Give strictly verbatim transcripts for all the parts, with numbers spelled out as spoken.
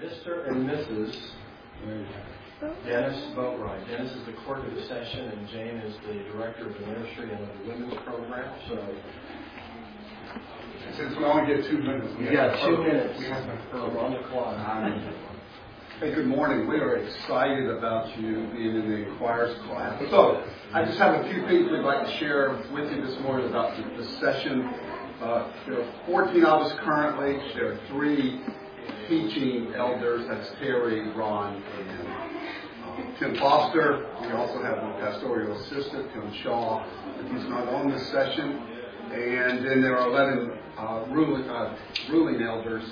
Mister and Missus Dennis Boatwright. Dennis is the clerk of the session, and Jane is the director of the ministry and of the women's program. So, since we only get two minutes, we yeah, have two to minutes. We have to We're on the clock. Hey, good morning. We are excited about you being in the Inquires class. So, I just have a few things we'd like to share with you this morning about the, the session. Uh, there are fourteen of us currently. There are three teaching elders. That's Terry, Ron, and uh, Tim Foster. We also have a pastoral assistant, Tim Shaw, but he's not on this session. And then there are eleven uh, ruling, uh, ruling elders.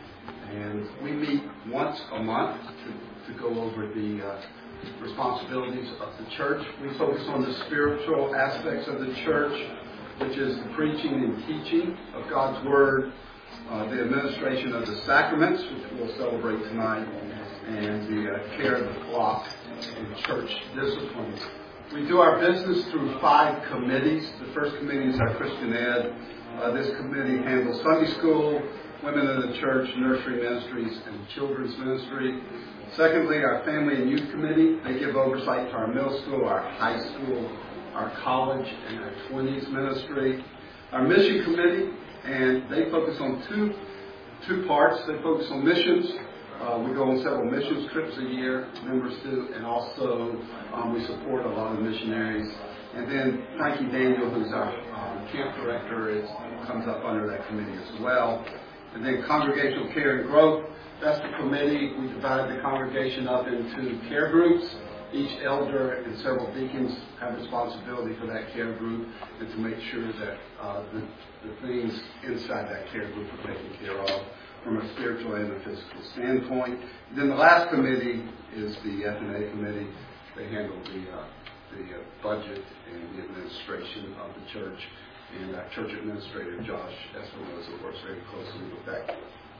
And we meet once a month to, to go over the uh, responsibilities of the church. We focus on the spiritual aspects of the church, which is the preaching and teaching of God's Word, uh, the administration of the sacraments, which we'll celebrate tonight, and the uh, care of the flock and church discipline. We do our business through five committees. The first committee is our Christian Ed. Uh, this committee handles Sunday school, women in the church, nursery ministries, and children's ministry. Secondly, our family and youth committee. They give oversight to our middle school, our high school, our college, and our twenties ministry. Our mission committee, and they focus on two two parts. They focus on missions. Uh, we go on several missions trips a year, members do, and also um, we support a lot of missionaries. And then Frankie Daniel, who's our um, camp director, is, comes up under that committee as well. And then congregational care and growth. That's the committee. We divide the congregation up into care groups. Each elder and several deacons have responsibility for that care group and to make sure that uh, the, the things inside that care group are taken care of from a spiritual and a physical standpoint. And then the last committee is the F and A committee. They handle the, uh, the uh, budget and the administration of the church. And our church administrator, Josh Espinosa, works very closely with that.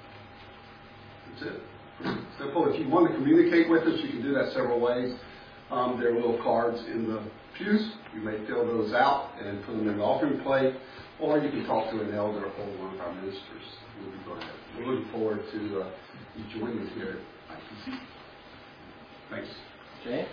That's it. Simple. If you want to communicate with us, you can do that several ways. Um, there are little cards in the pews. You may fill those out and put them in the offering plate, or you can talk to an elder or one of our ministers. We'll be glad. We're looking forward to uh, you joining us here at I P C. Thanks. Jay?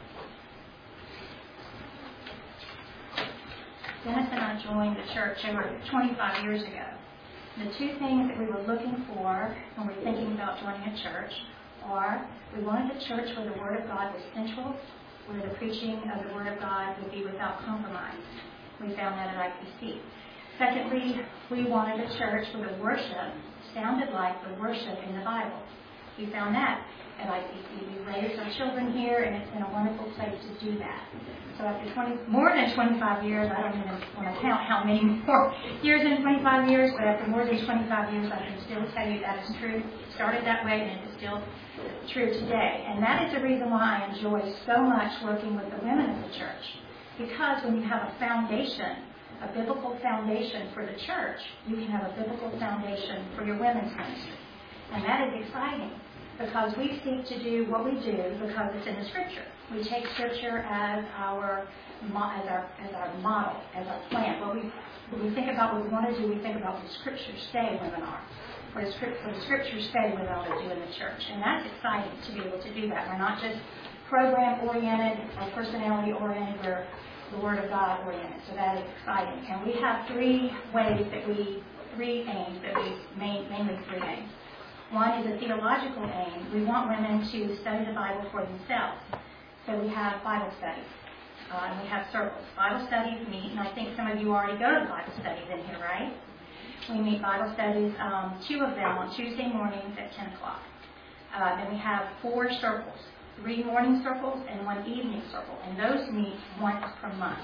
Dennis and I joined the church over twenty-five years ago. The two things that we were looking for when we were thinking about joining a church are we wanted a church where the Word of God was central, where the preaching of the Word of God would be without compromise. We found that at I P C. Secondly, we wanted a church where the worship sounded like the worship in the Bible. We found that at I P C. We raised our children here, and it's been a wonderful place to do that. So after twenty, more than twenty-five years, I don't even want to count how many more years in twenty-five years, but after more than twenty-five years, I can still tell you that is true. It started that way, and it is still true today. And that is the reason why I enjoy so much working with the women of the church. Because when you have a foundation, a biblical foundation for the church, you can have a biblical foundation for your women's ministry. And that is exciting because we seek to do what we do because it's in the Scripture. We take Scripture as our as our as our model, as our plan. What we when we think about what we want to do, we think about what the Scriptures say women are. What the, script, what the Scriptures say women ought to do in the church. And that's exciting to be able to do that. We're not just program-oriented or personality-oriented. We're the Word of God oriented. So that is exciting. And we have three ways that we, three aims that we, main, mainly three aims. One is a theological aim. We want women to study the Bible for themselves. So we have Bible studies. Uh, and we have circles. Bible studies meet, and I think some of you already go to Bible studies in here, right? We meet Bible studies, um, two of them on Tuesday mornings at ten o'clock. Uh, then we have four circles, three morning circles and one evening circle, and those meet once per month.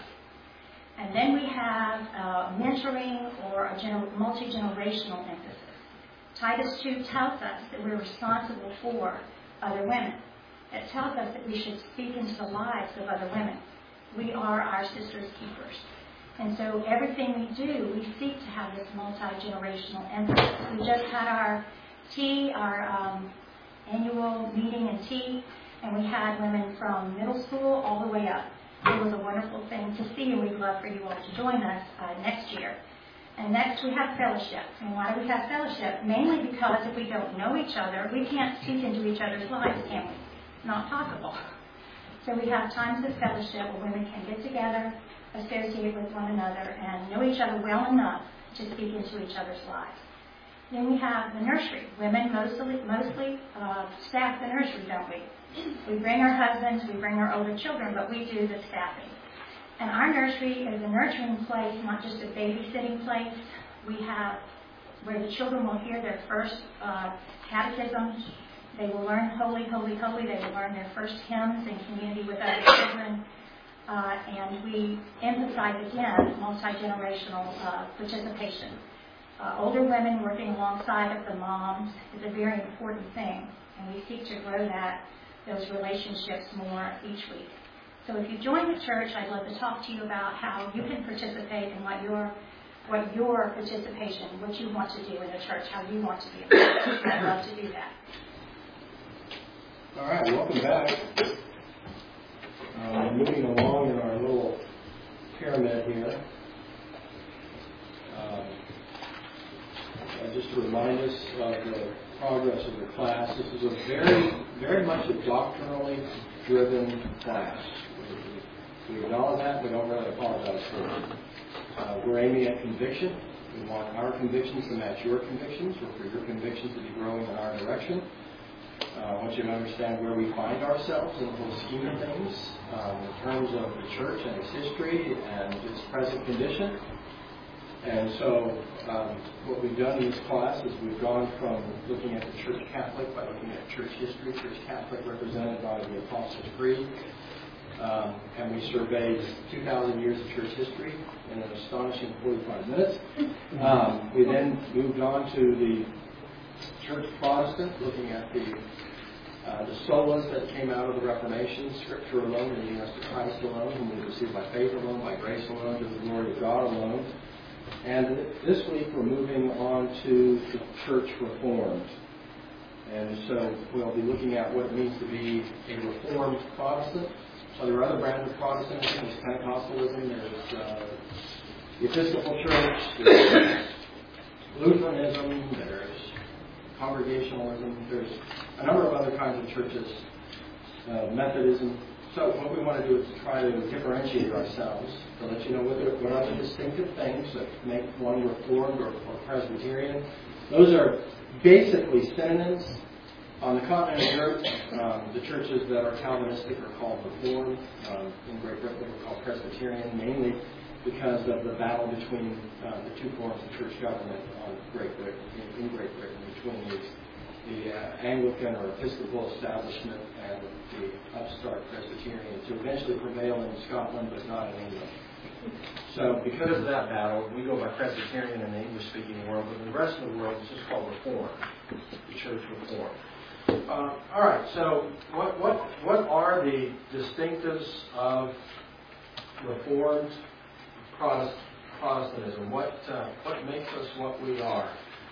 And then we have uh, mentoring or a gener- multi-generational emphasis. Titus two tells us that we're responsible for other women. It tells us that we should speak into the lives of other women. We are our sisters' keepers. And so everything we do, we seek to have this multi-generational emphasis. We just had our tea, our um, annual meeting and tea, and we had women from middle school all the way up. It was a wonderful thing to see, and we'd love for you all to join us uh, next year. And next, we have fellowship. And why do we have fellowship? Mainly because if we don't know each other, we can't speak into each other's lives, can we? Not possible. So we have times of fellowship where women can get together, associate with one another, and know each other well enough to speak into each other's lives. Then we have the nursery. Women mostly mostly uh, staff the nursery, don't we? We bring our husbands, we bring our older children, but we do the staffing. And our nursery is a nurturing place, not just a babysitting place. We have where the children will hear their first uh, catechisms. They will learn Holy, Holy, Holy. They will learn their first hymns in community with other children. Uh, and we emphasize, again, multi-generational uh, participation. Uh, older women working alongside of the moms is a very important thing. And we seek to grow that, those relationships more each week. So if you join the church, I'd love to talk to you about how you can participate and what your what your participation, what you want to do in the church, how you want to be a part. I'd love to do that. All right, welcome back. Uh, moving along in our little pyramid here. Um, uh, just to remind us of the progress of the class, this is a very, very much a doctrinally driven class. We acknowledge that, we don't really apologize for it. Uh, we're aiming at conviction. We want our convictions to match your convictions, or for your convictions to be growing in our direction. Uh, I want you to understand where we find ourselves in the whole scheme of things, um, in terms of the church and its history and its present condition. And so um, what we've done in this class is we've gone from looking at the Church Catholic by looking at church history, Church Catholic represented by the Apostles' Creed, um, and we surveyed two thousand years of church history in an astonishing forty-five minutes. Um, we then moved on to the Church Protestant, looking at the uh, the solas that came out of the Reformation, Scripture alone, leading us to Christ alone, whom we receive by faith alone, by grace alone, to the glory of God alone. And this week we're moving on to the Church Reformed. And so we'll be looking at what it means to be a Reformed Protestant. So there are other brands of Protestantism. There's Pentecostalism, there's uh, the Episcopal Church, there's Lutheranism, there's Congregationalism, there's a number of other kinds of churches, uh, Methodism. So what we want to do is to try to differentiate ourselves, to let you know what, are, what are the distinctive things that make one Reformed or, or Presbyterian. Those are basically synonyms. On the continent of Europe, um, the churches that are Calvinistic are called Reformed. Um, in Great Britain, they're called Presbyterian, mainly because of the battle between uh, the two forms of church government on Great Britain, in, in Great Britain, between the, the uh, Anglican or Episcopal establishment and the upstart Presbyterian, to eventually prevail in Scotland, but not in England. So because of that battle, we go by Presbyterian in the English-speaking world, but in the rest of the world, it's just called Reform, the Church Reform. Uh, all right, so what, what, what are the distinctives of Reformed Protest, Protestantism? What, uh, what makes us what we are?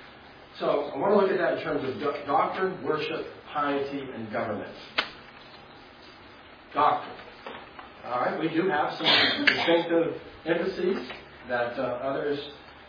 So I want to look at that in terms of do- doctrine, worship, piety, and government. Doctrine. All right, we do have some distinctive emphases that uh, others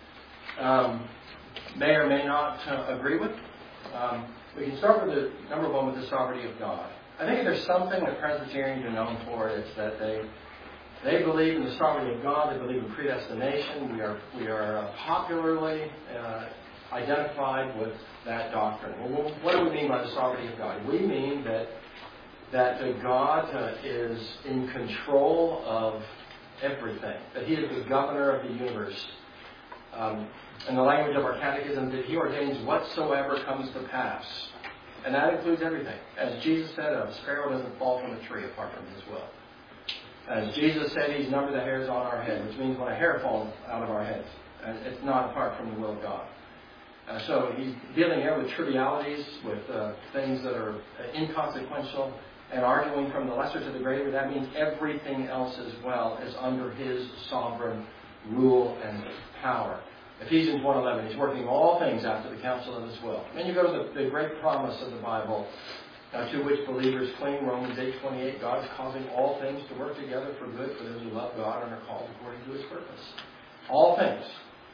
um, may or may not uh, agree with. Um, we can start with the number one, with the sovereignty of God. I think if there's something that Presbyterians are known for, it's that they they believe in the sovereignty of God. They believe in predestination. We are we are uh, popularly uh, identified with that doctrine. Well, what do we mean by the sovereignty of God? We mean that that uh, God uh, is in control of everything. That He is the governor of the universe. Um, in the language of our catechism, that He ordains whatsoever comes to pass. And that includes everything. As Jesus said, a sparrow doesn't fall from a tree apart from His will. As Jesus said, He's numbered the hairs on our head, which means when a hair falls out of our heads, and it's not apart from the will of God. Uh, so He's dealing here with trivialities, with uh, things that are inconsequential, and arguing from the lesser to the greater. That means everything else as well is under His sovereign rule and power. Ephesians one eleven, He's working all things after the counsel of His will. Then you go to the, the great promise of the Bible, uh, to which believers cling, Romans eight twenty-eight, God's causing all things to work together for good for those who love God and are called according to His purpose. All things.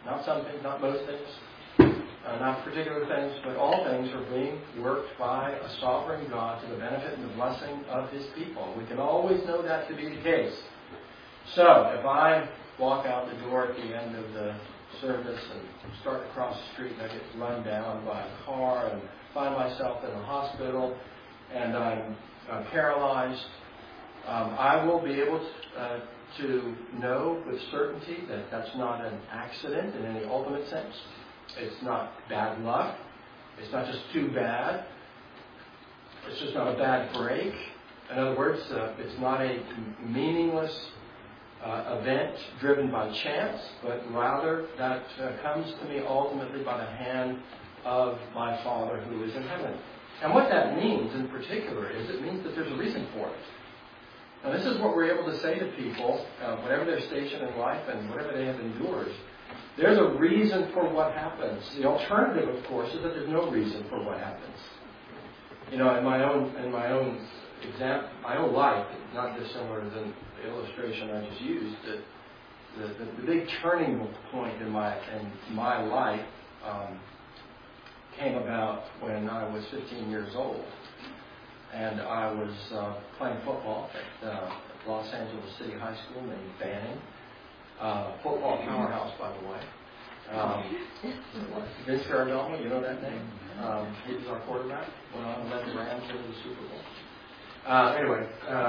Not some things, not most things, uh, not particular things, but all things are being worked by a sovereign God to the benefit and the blessing of His people. We can always know that to be the case. So, if I walk out the door at the end of the service and start to cross the street and I get run down by a car and find myself in a hospital and I'm uh, paralyzed, um, I will be able to, uh, to know with certainty that that's not an accident in any ultimate sense. It's not bad luck. It's not just too bad. It's just not a bad break. In other words, uh, it's not a meaningless uh, event driven by chance, but rather that uh, comes to me ultimately by the hand of my Father who is in heaven. And what that means in particular is it means that there's a reason for it. Now, this is what we're able to say to people, uh, whatever their station in life and whatever they have endured. There's a reason for what happens. The alternative, of course, is that there's no reason for what happens. You know, in my own in my own example, my own life, not dissimilar than the illustration I just used. The, the, the big turning point in my in my life um, came about when I was fifteen years old. And I was uh, playing football at uh, Los Angeles City High School named Banning. Uh, football powerhouse, by the way. Um, Vince Ferragamo, you know that name? Um, he was our quarterback. Went on and led the Rams into the Super Bowl. Uh, anyway,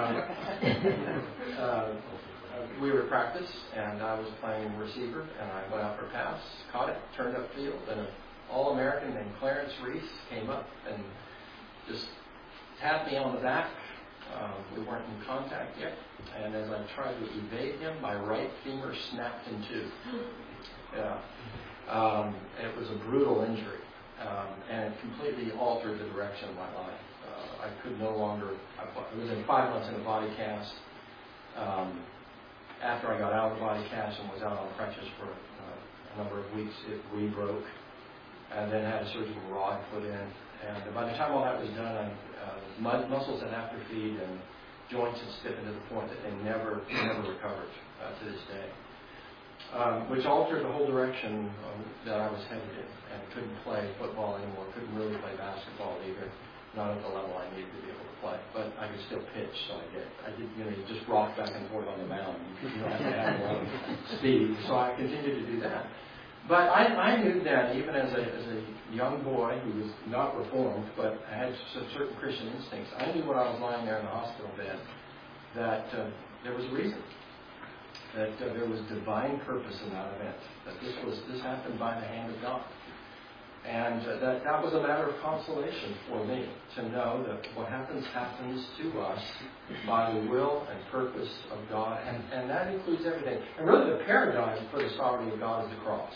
um, uh, we were at practice, and I was playing receiver, and I went out for a pass, caught it, turned upfield, and an All-American named Clarence Reese came up and just tapped me on the back. Uh, we weren't in contact yet. And as I tried to evade him, my right femur snapped in two. Yeah. Um, it was a brutal injury. Um, and it completely altered the direction of my life. Uh, I could no longer, I, I was in five months in a body cast. Um, after I got out of the body cast and was out on crutches for uh, a number of weeks, it re-broke. And then had a surgical rod put in. And by the time all that was done, I, uh, muscles had atrophied and joints had stiffened to the point that they never, never recovered uh, to this day, um, which altered the whole direction um, that I was headed in, and couldn't play football anymore, couldn't really play basketball either, not at the level I needed to be able to play. But I could still pitch, so I did. I did, you know, you just rock back and forth on the mound. You don't have to have a lot of speed, so I continued to do that. But I, I knew then, even as a, as a young boy who was not reformed, but I had some certain Christian instincts, I knew when I was lying there in the hospital bed that uh, there was a reason, that uh, there was divine purpose in that event, that this was this happened by the hand of God. And uh, that that was a matter of consolation for me to know that what happens, happens to us by the will and purpose of God, and, and that includes everything. And really the paradigm for the sovereignty of God is the cross.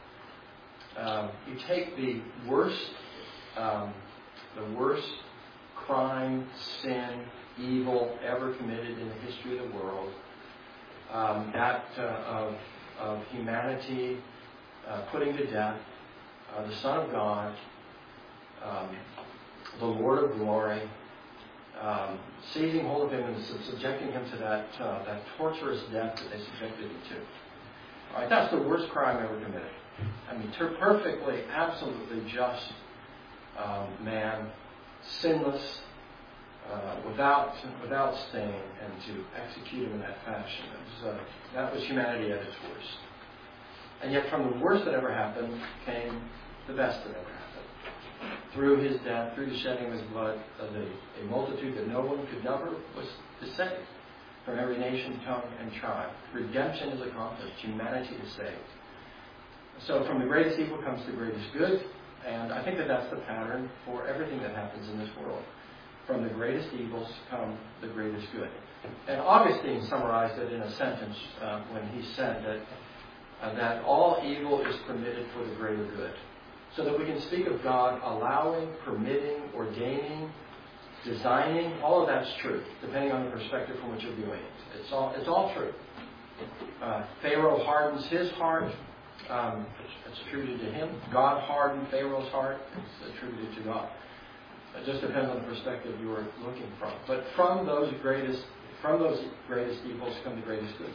Um, you take the worst, um, the worst crime, sin, evil ever committed in the history of the world, um, that uh, of, of humanity uh, putting to death uh, the Son of God, um, the Lord of glory, um, seizing hold of him and subjecting him to that uh, that torturous death that they subjected him to. All right, that's the worst crime ever committed. I mean, ter- perfectly, absolutely just um, man, sinless, uh, without without stain, and to execute him in that fashion. It was, uh, that was humanity at its worst. And yet, from the worst that ever happened came the best that ever happened. Through his death, through the shedding of his blood, uh, the, a multitude that no one could number was saved from every nation, tongue, and tribe. Redemption is accomplished. Humanity is saved. So from the greatest evil comes the greatest good, and I think that that's the pattern for everything that happens in this world. From the greatest evils come the greatest good. And Augustine summarized it in a sentence uh, when he said that uh, that all evil is permitted for the greater good. So that we can speak of God allowing, permitting, ordaining, designing, all of that's true, depending on the perspective from which you're viewing it. It's all, it's all true. Uh, Pharaoh hardens his heart. Um, it's attributed to him. God hardened Pharaoh's heart. It's attributed to God. It just depends on the perspective you are looking from. But from those greatest, from those greatest evils come the greatest goods.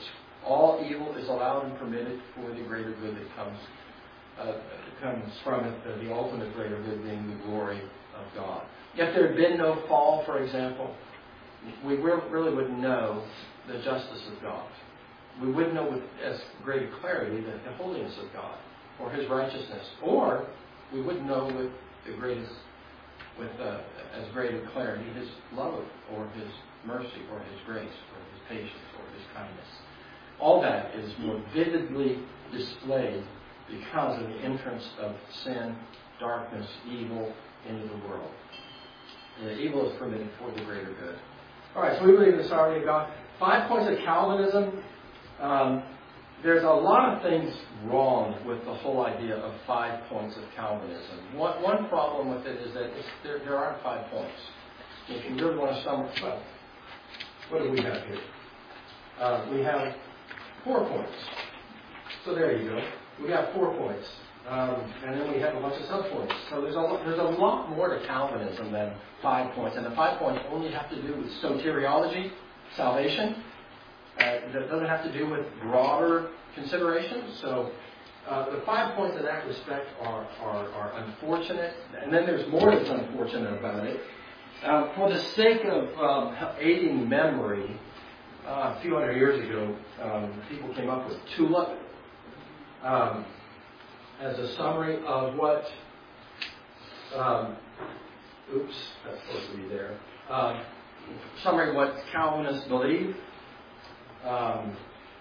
All evil is allowed and permitted for the greater good that comes uh, comes from it, uh, the ultimate greater good being the glory of God. If there had been no fall, for example, we really wouldn't know the justice of God. We wouldn't know with as great a clarity the, the holiness of God or His righteousness, or we wouldn't know with the greatest, with uh, as great a clarity His love or His mercy or His grace or His patience or His kindness. All that is more vividly displayed because of the entrance of sin, darkness, evil into the world. The evil is permitted for the greater good. All right, so we believe in the sovereignty of God. Five points of Calvinism. Um, there's a lot of things wrong with the whole idea of five points of Calvinism. One, one problem with it is that it's, there, there aren't five points. If you really want to sum it up, what do we have here? Uh, we have four points. So there you go. We have four points. Um, and then we have a bunch of subpoints. So there's a, there's a lot more to Calvinism than five points. And the five points only have to do with soteriology, salvation. Uh, that doesn't have to do with broader considerations. So uh, the five points in that respect are, are, are unfortunate. And then there's more that's unfortunate about it. Uh, for the sake of um, aiding memory, uh, a few hundred years ago, um, people came up with TULIP um, as a summary of what, um, oops, that's supposed to be there, uh, summary of what Calvinists believe. Um,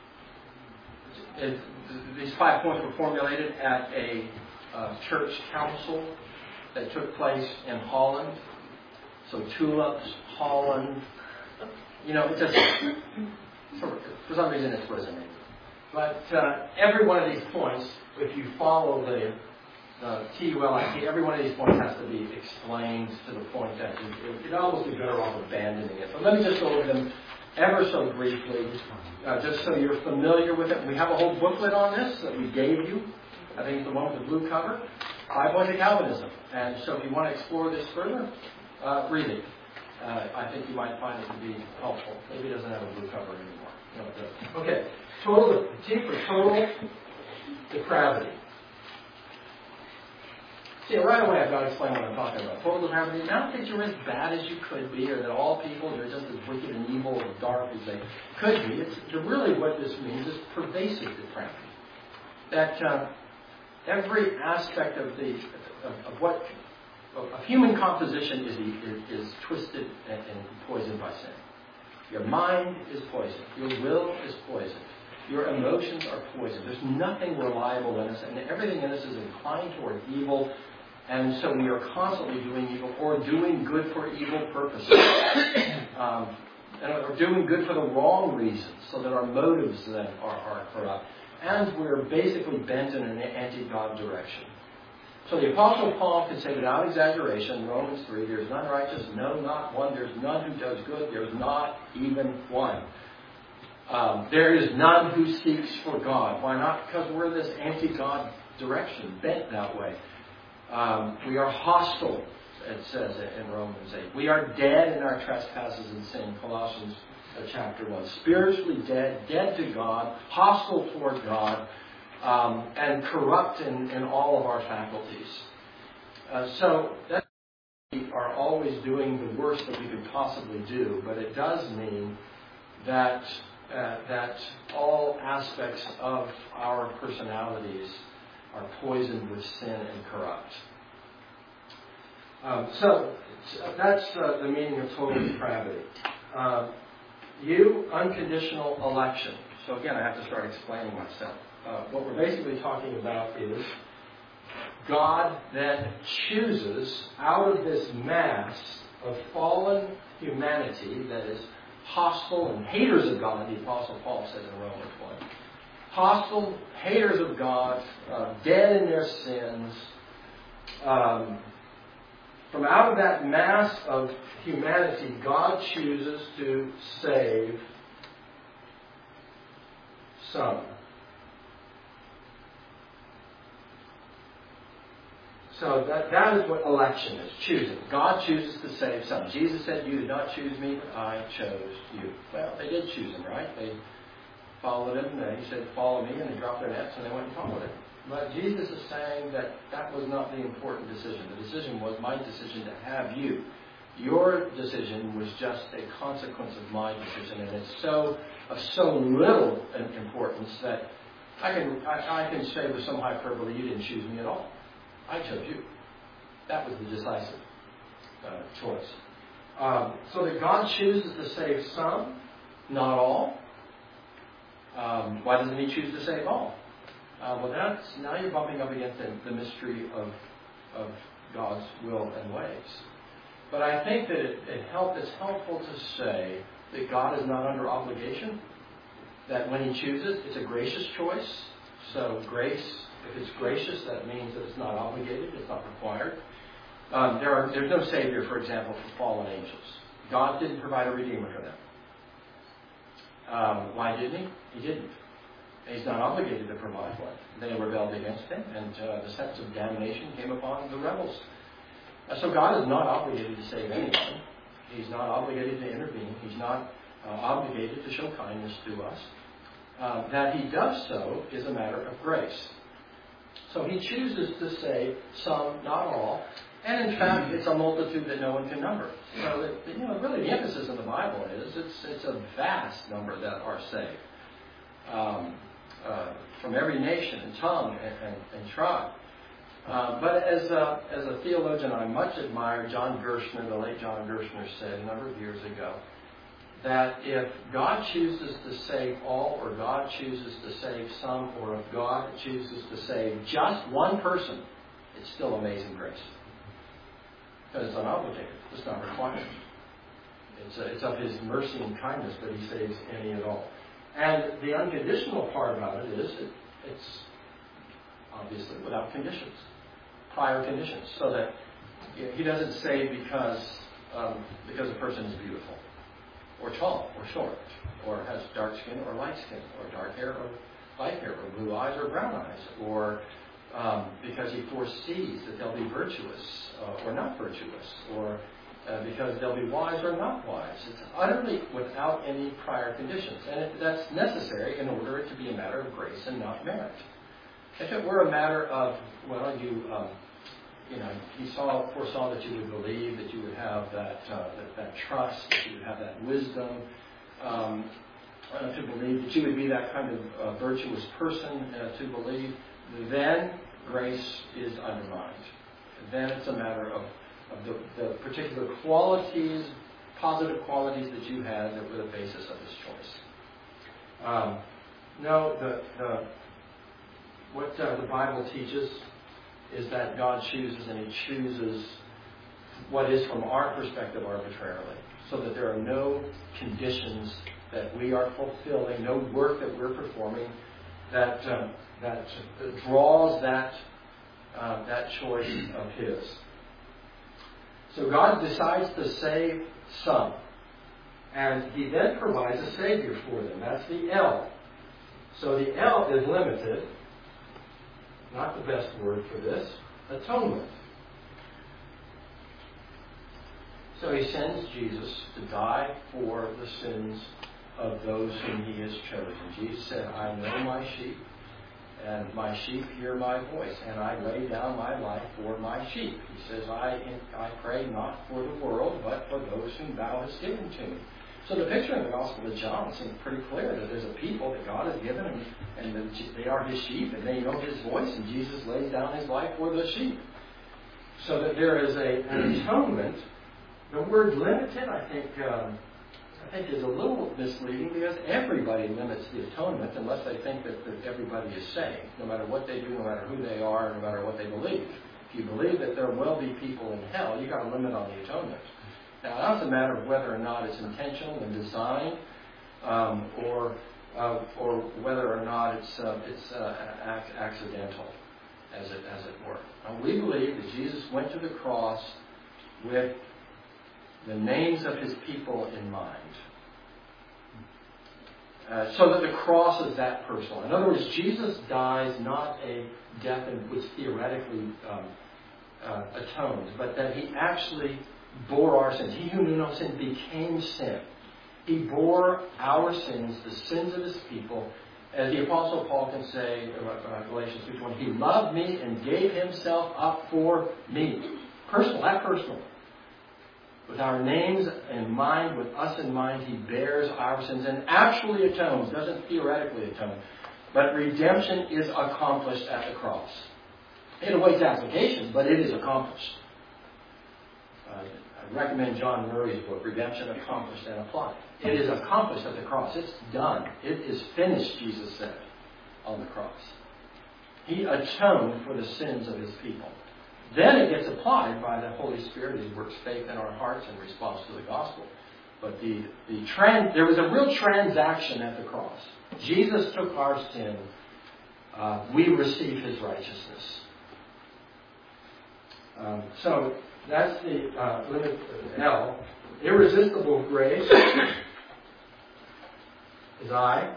it, these five points were formulated at a uh, church council that took place in Holland. So tulips, Holland, you know, it just, for, for some reason it's resonating. But uh, every one of these points, if you follow the uh, T U L I P, every one of these points has to be explained to the point that it, it almost be better off abandoning it. But let me just go over them ever so briefly, uh, just so you're familiar with it. We have a whole booklet on this that we gave you. I think it's the one with the blue cover. Five Points of Calvinism. And so if you want to explore this further, uh, read it. Uh, I think you might find it to be helpful. Maybe it doesn't have a blue cover anymore. No, it doesn't. Okay. Total, T for total depravity. See, right away I've got to explain what I'm talking about. Total depravity. Not that you're as bad as you could be, or that all people are just as wicked and evil and dark as they could be. It's really what this means is pervasive depravity. That uh, every aspect of the of, of what of human composition is is, is twisted and, and poisoned by sin. Your mind is poisoned. Your will is poisoned. Your emotions are poisoned. There's nothing reliable in us, and everything in us is inclined toward evil. And so we are constantly doing evil or doing good for evil purposes. um, and we're doing good for the wrong reasons, so that our motives then are, are corrupt. And we're basically bent in an anti-God direction. So the Apostle Paul can say without exaggeration, Romans three, there's none righteous, no, not one. There's none who does good. There's not even one. Um, there is none who seeks for God. Why not? Because we're in this anti-God direction, bent that way. Um, we are hostile, it says in Romans eight. We are dead in our trespasses and sin, Colossians chapter one. Spiritually dead, dead to God, hostile toward God, um, and corrupt in, in all of our faculties. Uh, so that we are always doing the worst that we could possibly do, but it does mean that uh, that all aspects of our personalities are poisoned with sin and corrupt. Um, so that's uh, the meaning of total depravity. Uh, you, unconditional election. So again, I have to start explaining myself. Uh, what we're basically talking about is God then chooses out of this mass of fallen humanity that is hostile and haters of God, the Apostle Paul says in Romans one. Hostile, haters of God, uh, dead in their sins. Um, from out of that mass of humanity, God chooses to save some. So that, that is what election is, choosing. God chooses to save some. Jesus said, you did not choose me, but I chose you. Well, they did choose him, right? They followed him. And he said, follow me, and they dropped their nets and they went and followed him. But Jesus is saying that that was not the important decision. The decision was my decision to have you. Your decision was just a consequence of my decision, and it's so of so little importance that I can I, I can say with some hyperbole, you didn't choose me at all. I chose you. That was the decisive uh, choice. Um, so that God chooses to save some, not all. Um, why doesn't He choose to save all? Uh, well, that's now you're bumping up against the, the mystery of of God's will and ways. But I think that it, it help, it's helpful to say that God is not under obligation. That when He chooses, it's a gracious choice. So grace, if it's gracious, that means that it's not obligated, it's not required. Um, there are, there's no Savior, for example, for fallen angels. God didn't provide a Redeemer for them. Um, why didn't He? He didn't. He's not obligated to provide one. They rebelled against Him, and uh, the sentence of damnation came upon the rebels. Uh, so God is not obligated to save anyone. He's not obligated to intervene. He's not uh, obligated to show kindness to us. Uh, that He does so is a matter of grace. So He chooses to save some, not all. And in fact, it's a multitude that no one can number. So that, you know, really the emphasis in the Bible is it's it's a vast number that are saved. Um, uh, from every nation and tongue and, and, and tribe. Uh, but as a, as a theologian I much admire, John Gershner, the late John Gershner, said a number of years ago that if God chooses to save all, or God chooses to save some, or if God chooses to save just one person, it's still amazing grace. Because it's unobligated. It's not required. It's, a, it's of His mercy and kindness that He saves any at all. And the unconditional part about it is it, it's obviously without conditions, prior conditions, so that He doesn't say because um, because a person is beautiful, or tall, or short, or has dark skin or light skin, or dark hair or light hair, or blue eyes or brown eyes, or um, because He foresees that they'll be virtuous uh, or not virtuous, or Uh, because they'll be wise or not wise. It's utterly without any prior conditions. And it, that's necessary in order it to be a matter of grace and not merit. If it were a matter of, well, you um, you know, He saw, foresaw that you would believe, that you would have that, uh, that, that trust, that you would have that wisdom, um, uh, to believe that you would be that kind of uh, virtuous person, uh, to believe, then grace is undermined. Then it's a matter of Of the, the particular qualities, positive qualities that you had that were the basis of His choice. Um, no, the, the, what uh, the Bible teaches is that God chooses, and He chooses what is from our perspective arbitrarily, so that there are no conditions that we are fulfilling, no work that we're performing that uh, that draws that uh, that choice of His. So God decides to save some. And He then provides a Savior for them. That's the L. So the L is limited. Not the best word for this. Atonement. So He sends Jesus to die for the sins of those whom He has chosen. Jesus said, I know my sheep, and my sheep hear my voice, and I lay down my life for my sheep. He says, I, I pray not for the world, but for those whom Thou hast given to me. So the picture in the Gospel of John seems pretty clear that there's a people that God has given, and, and they are His sheep, and they know His voice, and Jesus lays down His life for the sheep. So that there is a, an atonement. The word limited, I think... Um, I think is a little misleading, because everybody limits the atonement unless they think that, that everybody is saved, no matter what they do, no matter who they are, no matter what they believe. If you believe that there will be people in hell, you've got a limit on the atonement. Now, that's a matter of whether or not it's intentional and designed, um, or uh, or whether or not it's uh, it's uh, ac- accidental, as it as it were. Now, we believe that Jesus went to the cross with the names of His people in mind. Uh, so that the cross is that personal. In other words, Jesus dies not a death in which theoretically um, uh, atones, but that He actually bore our sins. He who knew no sin became sin. He bore our sins, the sins of his people. As the Apostle Paul can say, uh, Galatians two twenty, he loved me and gave himself up for me. Personal, that personal. With our names in mind, with us in mind, he bears our sins and actually atones, doesn't theoretically atone. But redemption is accomplished at the cross. It awaits application, but it is accomplished. Uh, I recommend John Murray's book, Redemption Accomplished and Applied. It is accomplished at the cross. It's done. It is finished, Jesus said on the cross. He atoned for the sins of his people. Then it gets applied by the Holy Spirit as he works faith in our hearts in response to the gospel. But the, the trans, there was a real transaction at the cross. Jesus took our sin. Uh, we receive his righteousness. Um, so that's the uh, limit L. Irresistible grace is I.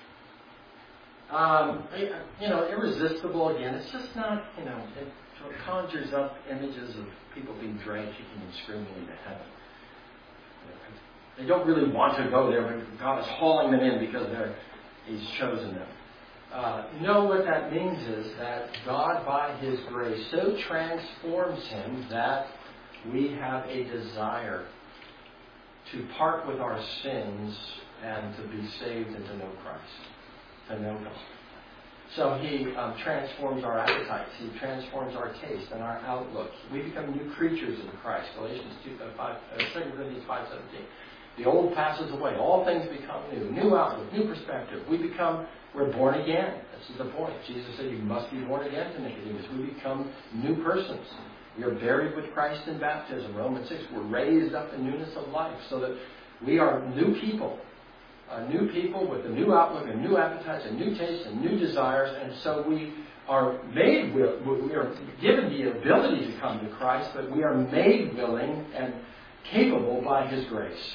Um, you know, irresistible again. It's just not, you know, it conjures up images of people being dragged kicking and screaming into heaven. They don't really want to go there, but God is hauling them in because they're, he's chosen them. Uh, no, what that means is that God, by his grace, so transforms him that we have a desire to part with our sins and to be saved and to know Christ, to know God. So he um, transforms our appetites. He transforms our taste and our outlook. We become new creatures in Christ. Galatians two, uh, five, uh, Second Corinthians five seventeen. The old passes away. All things become new. New outlook, new perspective. We become, we're born again. This is the point. Jesus said you must be born again to Nicodemus. We become new persons. We are buried with Christ in baptism. Romans six. We're raised up in newness of life so that we are new people. Uh, new people with a new outlook and new appetites and new tastes and new desires. And so we are made, will, we are given the ability to come to Christ, but we are made willing and capable by his grace.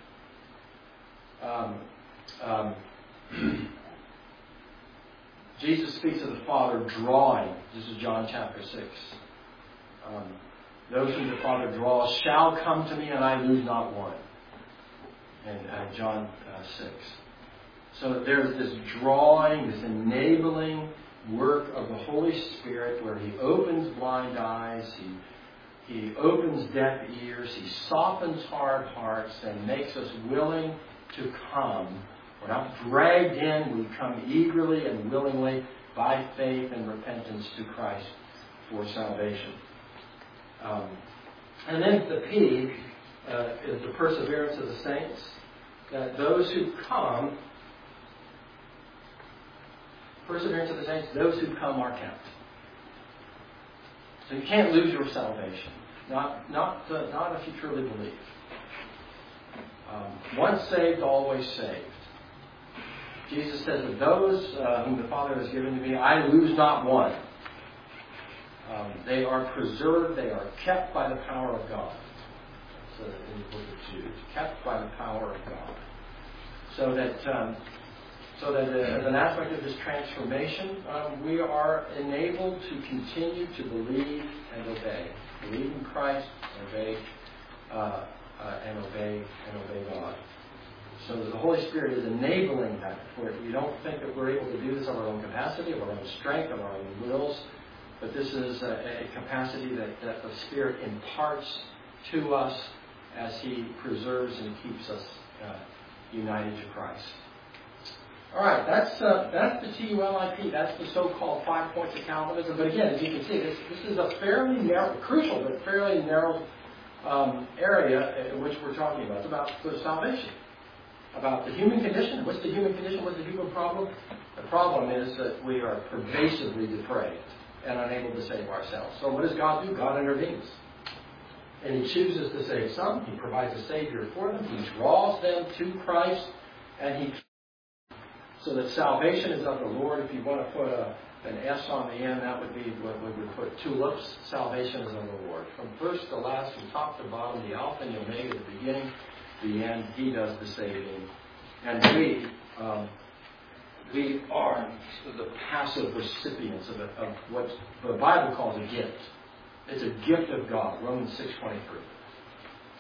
Um, um, Jesus speaks of the Father drawing. This is John chapter six. Um, Those whom the Father draws shall come to me, and I lose not one. In uh, John uh, six. So there's this drawing, this enabling work of the Holy Spirit where he opens blind eyes, he, he opens deaf ears, he softens hard hearts and makes us willing to come. We're not dragged in, we come eagerly and willingly by faith and repentance to Christ for salvation. Um, and then the P uh, is the perseverance of the saints. That those who come, perseverance of the saints, those who come are kept. So you can't lose your salvation. Not, not, uh, not if you truly believe. Um, once saved, always saved. Jesus says that those uh, whom the Father has given to me, I lose not one. Um, they are preserved, they are kept by the power of God. So in the book of Jude, kept by the power of God. So that, um, so that uh, as an aspect of this transformation, um, we are enabled to continue to believe and obey. Believe in Christ, obey, uh, uh, and obey, and obey God. So that the Holy Spirit is enabling that. Where we don't think that we're able to do this of our own capacity, of our own strength, of our own wills, but this is a, a capacity that, that the Spirit imparts to us as he preserves and keeps us uh, united to Christ. All right, that's uh, that's the T U L I P. That's the so-called five points of Calvinism. But again, as you can see, this, this is a fairly narrow, crucial but fairly narrow um, area in which we're talking about. It's about the salvation, about the human condition. What's the human condition? What's the human problem? The problem is that we are pervasively depraved and unable to save ourselves. So what does God do? God intervenes. And he chooses to save some. He provides a Savior for them. He draws them to Christ. And he... So that salvation is of the Lord. If you want to put a, an S on the end, that would be what we would put tulips. Salvation is of the Lord. From first to last, from top to bottom, the Alpha and the Omega, the beginning, the end, he does the saving. And we... Um, We are the passive recipients of, a, of what the Bible calls a gift. It's a gift of God, Romans six twenty-three.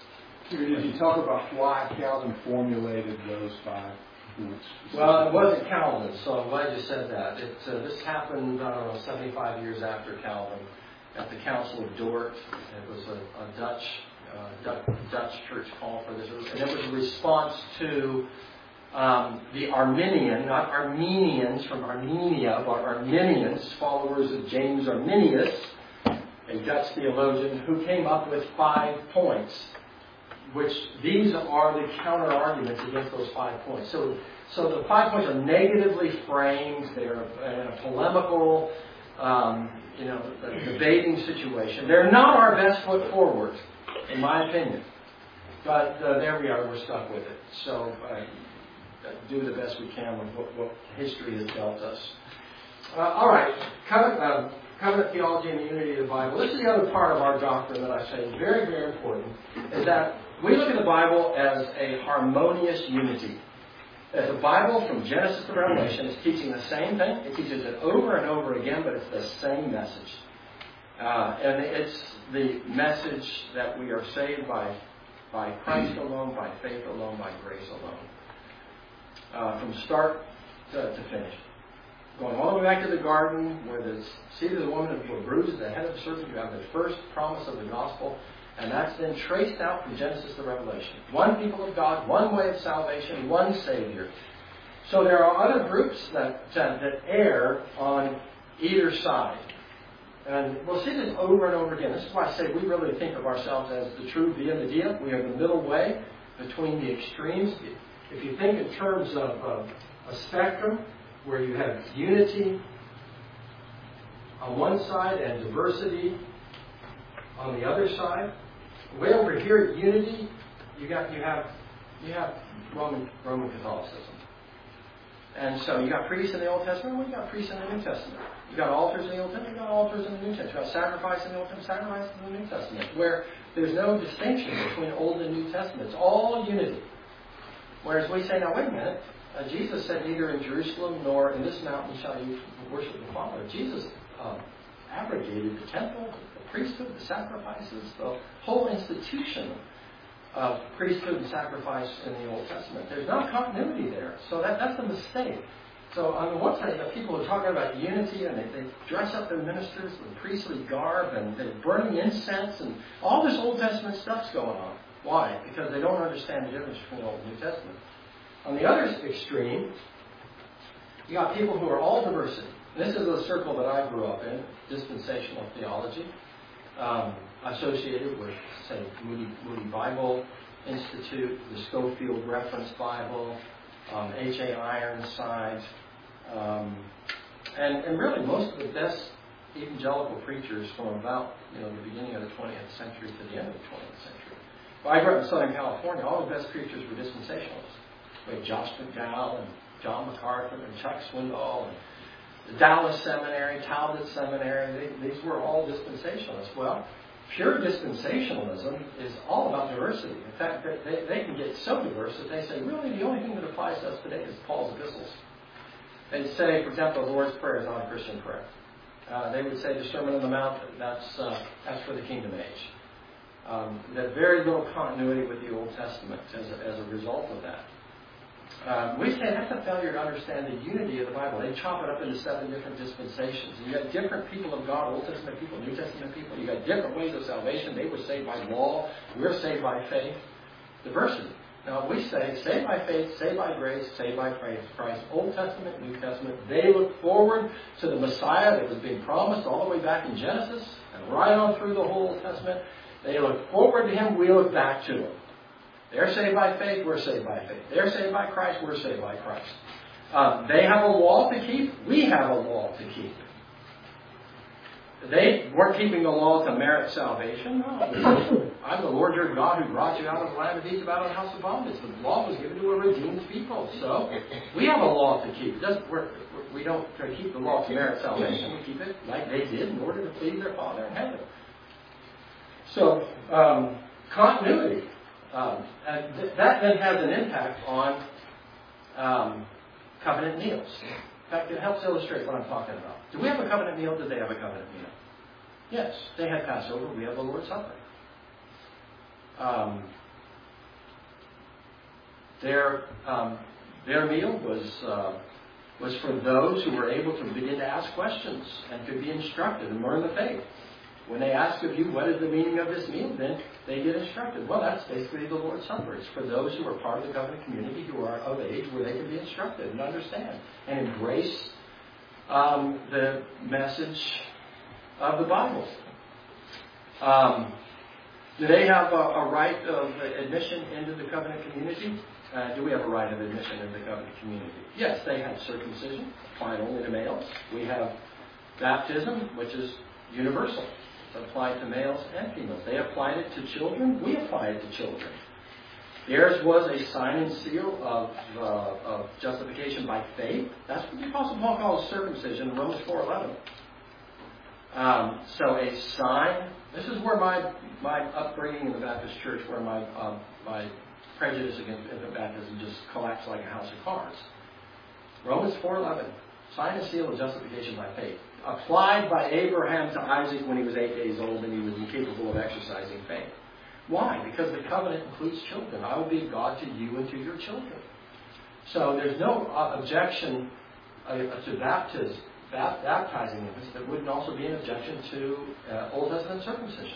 Did you talk about why Calvin formulated those five points? Well, it wasn't Calvin, so I'm glad you said that. It, uh, this happened, I don't know, seventy-five years after Calvin at the Council of Dort. It was a, a Dutch, uh, Dutch Dutch church call for this, and it was a response to um, the Arminian, not Armenians from Armenia, but Arminians, followers of James Arminius, a Dutch theologian, who came up with five points, which these are the counter arguments against those five points. So, so the five points are negatively framed. They're in a polemical, um, you know, debating situation. They're not our best foot forward, in my opinion. But uh, there we are. We're stuck with it. So uh, do the best we can with what, what history has dealt us. Uh, all right. Covenant, uh, covenant theology and the unity of the Bible. This is the other part of our doctrine that I say is very, very important, is that we look at the Bible as a harmonious unity. That the Bible, from Genesis to Revelation, is teaching the same thing. It teaches it over and over again, but it's the same message. Uh, and it's the message that we are saved by, by Christ alone, by faith alone, by grace alone. Uh, from start to, to finish. Going all the way back to the garden, where the seed of the woman will bruise the head of the serpent, you have the first promise of the gospel. And that's then traced out from Genesis to Revelation. One people of God, one way of salvation, one Savior. So there are other groups that, uh, that err on either side. And we'll see this over and over again. This is why I say we really think of ourselves as the true via media. We are the middle way between the extremes. If you think in terms of uh, a spectrum where you have unity on one side and diversity on the other side, way over here, unity, you got you have you have Roman Roman Catholicism, and so you got priests in the Old Testament. Well, you got priests in the New Testament. You got altars in the Old Testament. You got altars in the New Testament. You got sacrifice in the Old Testament. Sacrifice in the New Testament. Where there's no distinction between Old and New Testament. It's all unity. Whereas we say, now wait a minute. Uh, Jesus said, neither in Jerusalem nor in this mountain shall you worship the Father. Jesus uh, abrogated the temple, priesthood, the sacrifices, the whole institution of priesthood and sacrifice in the Old Testament. There's not continuity there. So that, that's a mistake. So on the one side, you have people who are talking about unity, and they, they dress up their ministers with priestly garb, and they're burning incense, and all this Old Testament stuff's going on. Why? Because they don't understand the difference between Old and New Testament. On the other extreme, you got people who are all diversity. This is the circle that I grew up in, dispensational theology. Um, associated with, say, Moody, Moody Bible Institute, the Schofield Reference Bible, um, H A Ironside, um, and, and really most of the best evangelical preachers from about you know the beginning of the twentieth century to the end of the twentieth century. Well, I grew up in Southern California. All the best preachers were dispensationalists. We had Josh McDowell and John MacArthur and Chuck Swindoll and the Dallas Seminary, Talbot Seminary, they, these were all dispensationalists. Well, pure dispensationalism is all about diversity. In fact, they, they can get so diverse that they say, really, the only thing that applies to us today is Paul's epistles. They'd say, for example, the Lord's Prayer is not a Christian prayer. Uh, they would say the Sermon on the Mount, that's, uh, that's for the kingdom age. Um, there's very little continuity with the Old Testament as a, as a result of that. Um, we say that's a failure to understand the unity of the Bible. They chop it up into seven different dispensations. You got different people of God, Old Testament people, New Testament people. You got different ways of salvation. They were saved by law. We're saved by faith. Diversity. Now we say, saved by faith, saved by grace, saved by Christ. Old Testament, New Testament. They look forward to the Messiah that was being promised all the way back in Genesis and right on through the whole Old Testament. They look forward to Him. We look back to Him. They're saved by faith, we're saved by faith. They're saved by Christ, we're saved by Christ. Um, they have a law to keep, we have a law to keep. They weren't keeping the law to merit salvation. No. I'm the Lord your God who brought you out of the land of Egypt, out of the house of bondage. The law was given to a redeemed people. So we have a law to keep. It doesn't, we're, we don't try to keep the law to merit salvation. We keep it like they did in order to please their Father in heaven. So, um, continuity. Um, and th- that then has an impact on um, covenant meals. In fact, it helps illustrate what I'm talking about. Do we have a covenant meal? Did they have a covenant meal? Yes. They had Passover. We have the Lord's Supper. Um, Their um, their meal was uh, was for those who were able to begin to ask questions and could be instructed and learn the faith. When they ask of you, what is the meaning of this meal, then they get instructed. Well, that's basically the Lord's Supper. It's for those who are part of the covenant community who are of age where they can be instructed and understand and embrace um, the message of the Bible. Um, do they have a, a right of admission into the covenant community? Uh, do we have a right of admission into the covenant community? Yes, they have circumcision, applied only to males. We have baptism, which is universal. It's applied to males and females. They applied it to children. We apply it to children. Theirs was a sign and seal of, uh, of justification by faith. That's what the Apostle Paul calls circumcision in Romans four eleven. Um, so a sign. This is where my my upbringing in the Baptist church, where my um, my prejudice against infant baptism just collapsed like a house of cards. Romans four eleven, sign and seal of justification by faith, applied by Abraham to Isaac when he was eight days old and he was incapable of exercising faith. Why? Because the covenant includes children. I will be a God to you and to your children. So there's no uh, objection uh, to baptism, baptizing infants. There wouldn't also be an objection to uh, Old Testament circumcision.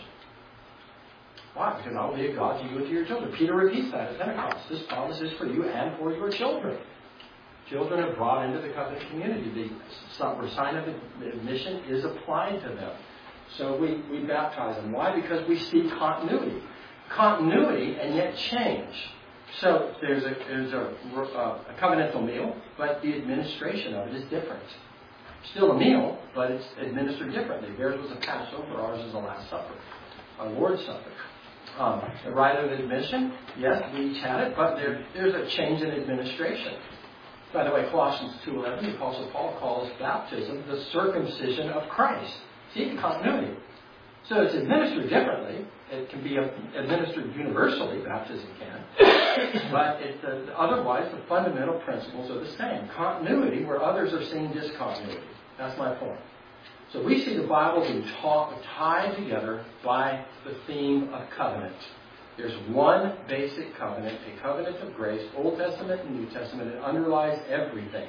Why? Because I will be a God to you and to your children. Peter repeats that at Pentecost. This promise is for you and for your children. Children are brought into the covenant community. The sign of admission is applied to them. So we, we baptize them. Why? Because we see continuity. Continuity and yet change. So there's a, there's a, a covenantal meal, but the administration of it is different. Still a meal, but it's administered differently. Theirs was a Passover, ours is a Last Supper, a Lord's Supper. Um, the right of admission, yes, we each had it, but there, there's a change in administration. By the way, Colossians two eleven, the Apostle Paul calls baptism the circumcision of Christ. See the continuity. So it's administered differently. It can be administered universally, baptism can. But it, uh, otherwise, the fundamental principles are the same. Continuity where others are seeing discontinuity. That's my point. So we see the Bible being taught, tied together by the theme of covenant. There's one basic covenant, a covenant of grace, Old Testament and New Testament. It underlies everything.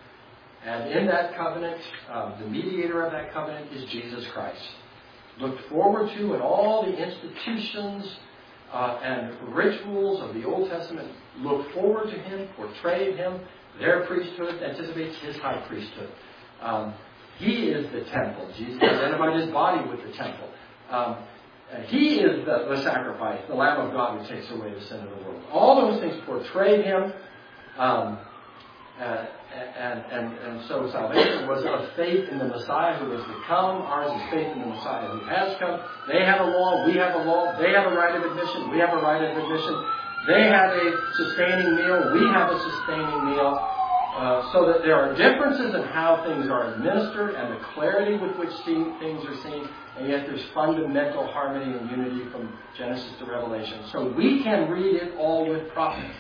And in that covenant, um, the mediator of that covenant is Jesus Christ. Looked forward to in all the institutions uh, and rituals of the Old Testament, look forward to Him, portrayed Him. Their priesthood anticipates His high priesthood. Um, He is the temple. Jesus identified His body with the temple. Um, he is the, the sacrifice, the Lamb of God who takes away the sin of the world. All those things portrayed Him. Um, uh, and, and, and so salvation was of faith in the Messiah who was to come. Ours is faith in the Messiah who has come. They have a law. We have a law. They have a right of admission. We have a right of admission. They have a sustaining meal. We have a sustaining meal. Uh, so that there are differences in how things are administered and the clarity with which see, things are seen, and yet there's fundamental harmony and unity from Genesis to Revelation. So we can read it all with profit.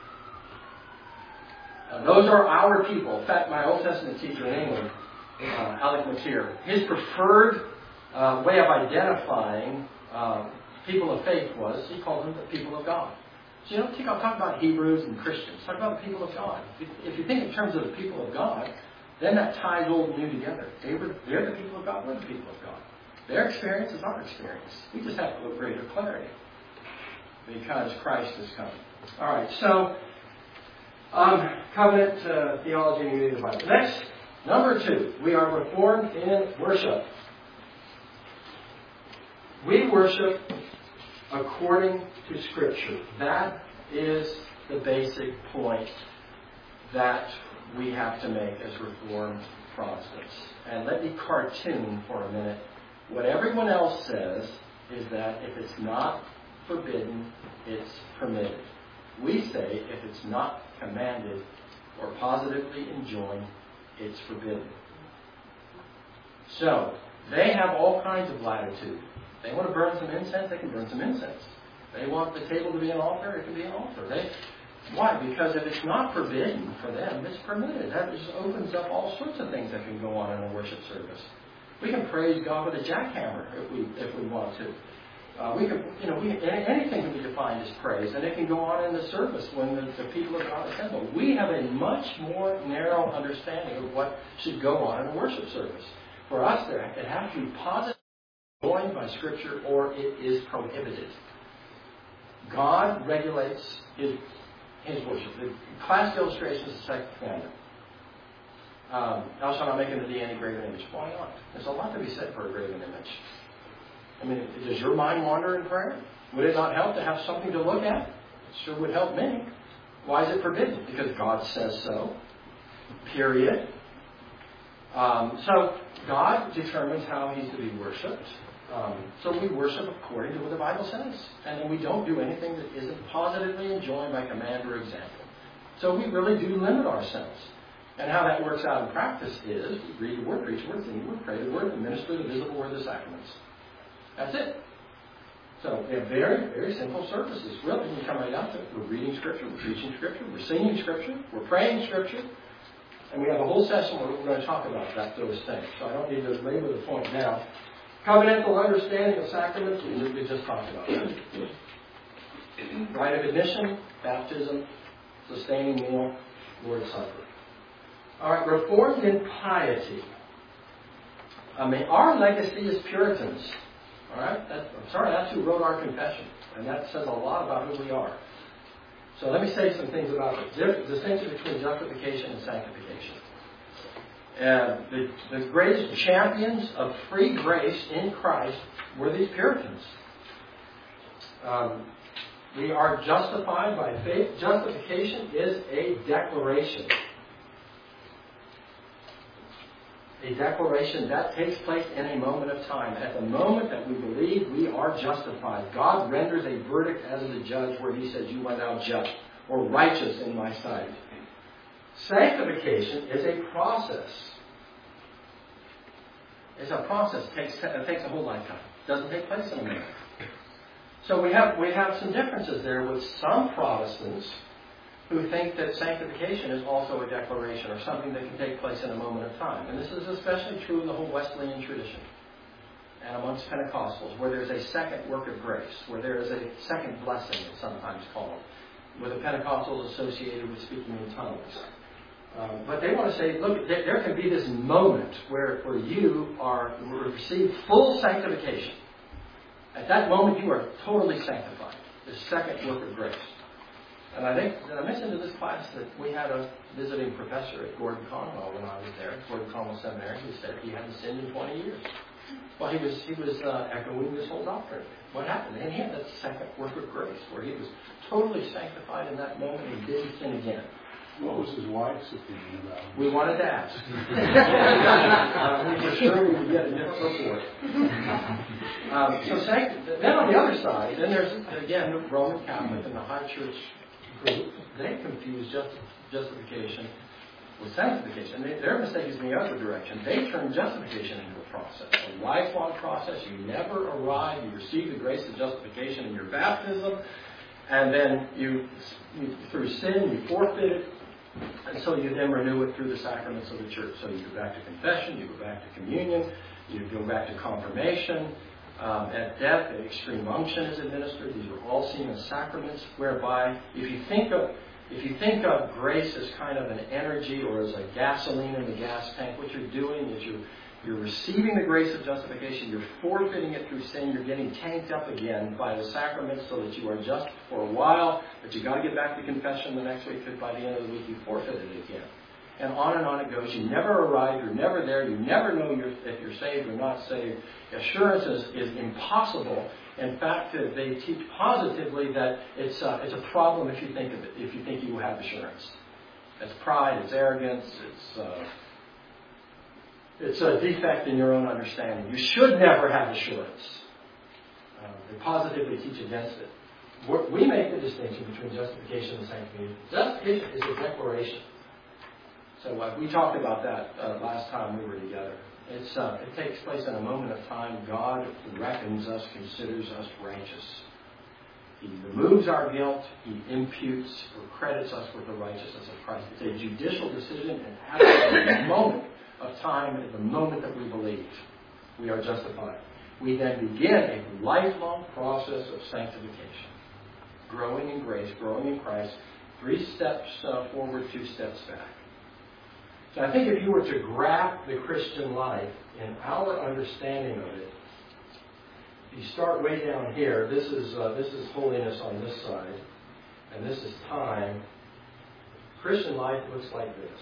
Uh, those are our people. In fact, my Old Testament teacher in England, uh, Alec Motyer, his preferred uh, way of identifying uh, people of faith was, he called them the people of God. So you don't think I'll talk about Hebrews and Christians. Talk about the people of God. If, if you think in terms of the people of God, then that ties old and new together. They were, they're the people of God. We're the people of God. Their experience is our experience. We just have a greater clarity because Christ has come. All right. So um, covenant uh, theology and unity of the Bible. Next, number two, we are reformed in worship. We worship according to Scripture. That is the basic point that we have to make as Reformed Protestants. And let me cartoon for a minute. What everyone else says is that if it's not forbidden, it's permitted. We say if it's not commanded or positively enjoined, it's forbidden. So, they have all kinds of latitude. They want to burn some incense, they can burn some incense. They want the table to be an altar, it can be an altar. They, why? Because if it's not forbidden for them, it's permitted. That just opens up all sorts of things that can go on in a worship service. We can praise God with a jackhammer if we if we want to. Uh, we can, you know, we, anything can be defined as praise, and it can go on in the service when the, the people of God assemble. We have a much more narrow understanding of what should go on in a worship service. For us, there it has to be positively joined by Scripture, or it is prohibited. God regulates His His worship. The classic illustration is the second commandment. Um, Thou shalt not make unto thee any graven image. Why not? There's a lot to be said for a graven image. I mean, does your mind wander in prayer? Would it not help to have something to look at? It sure would help me. Why is it forbidden? Because God says so. Period. Um, so God determines how He's to be worshipped. Um, so we worship according to what the Bible says. And then we don't do anything that isn't positively enjoined by command or example. So we really do limit ourselves. And how that works out in practice is we read the Word, preach the Word, sing the Word, pray the Word, administer the visible Word of the sacraments. That's it. So we have very, very simple services. Really, when you come right down to it, we're reading Scripture, we're preaching Scripture, we're singing Scripture, we're praying Scripture, and we have a whole session where we're going to talk about that, those things. So I don't need to labor the point now. Covenantal understanding of sacraments, we just talked about that. Rite of admission, baptism, sustaining meal, Lord's Supper. All right, Reformed in piety. I mean, our legacy is Puritans. All right? That, I'm sorry, that's who wrote our confession. And that says a lot about who we are. So let me say some things about the distinction between justification and sanctification. Uh, the, the greatest champions of free grace in Christ were these Puritans. Um, we are justified by faith. Justification is a declaration. A declaration that takes place in a moment of time. At the moment that we believe we are justified, God renders a verdict as the judge where He says, you went out just or righteous in my sight. Sanctification is a process. It's a process. It takes, it takes a whole lifetime. It doesn't take place in a minute. So we have, we have some differences there with some Protestants who think that sanctification is also a declaration or something that can take place in a moment of time. And this is especially true in the whole Wesleyan tradition and amongst Pentecostals, where there's a second work of grace, where there is a second blessing, it's sometimes called, with the Pentecostals associated with speaking in tongues. Um, but they want to say, look, there, there can be this moment where, where you are receive full sanctification. At that moment, you are totally sanctified. The second work of grace. And I think, did I mention to this class that we had a visiting professor at Gordon Conwell when I was there, Gordon Conwell Seminary, who said he hadn't sinned in twenty years. Well, he was he was uh, echoing this whole doctrine. What happened? And he had that second work of grace, where he was totally sanctified in that moment and didn't sin again. What was his wife's opinion about it? We wanted to ask. uh, we were sure we would get a different report. Um, so sanct- then on the other side, then there's, again, the Roman Catholic and the High Church group. They confuse just, justification with sanctification. And they, their mistake is in the other direction. They turn justification into a process, a lifelong process. You never arrive. You receive the grace of justification in your baptism. And then you, you through sin, you forfeit it. And so you then renew it through the sacraments of the church. So you go back to confession, you go back to communion, you go back to confirmation. Um, at death, an extreme unction is administered. These are all seen as sacraments, whereby if you think of if you think of grace as kind of an energy or as a gasoline in the gas tank, what you're doing is you're you're receiving the grace of justification, you're forfeiting it through sin, you're getting tanked up again by the sacraments so that you are just for a while, but you've got to get back to confession the next week, because by the end of the week you forfeited it again. And on and on it goes. You never arrive, you're never there, you never know you're, if you're saved or not saved. Assurance is, is impossible. In fact, they teach positively that it's a, it's a problem if you think of it, if you think you have assurance. It's pride, it's arrogance, it's... Uh, It's a defect in your own understanding. You should never have assurance. Uh, they positively teach against it. We're, we make the distinction between justification and sanctification. Justification is a declaration. So uh, we talked about that uh, last time we were together. It's uh, it takes place in a moment of time. God reckons us, considers us righteous. He removes our guilt. He imputes or credits us with the righteousness of Christ. It's a judicial decision, and at the moment of time, at the moment that we believe, we are justified. we then begin a lifelong process of sanctification. Growing in grace, growing in Christ, three steps uh, forward, two steps back. So I think if you were to graph the Christian life in our understanding of it, if you start way down here, this is uh, this is holiness on this side, and this is time. Christian life looks like this.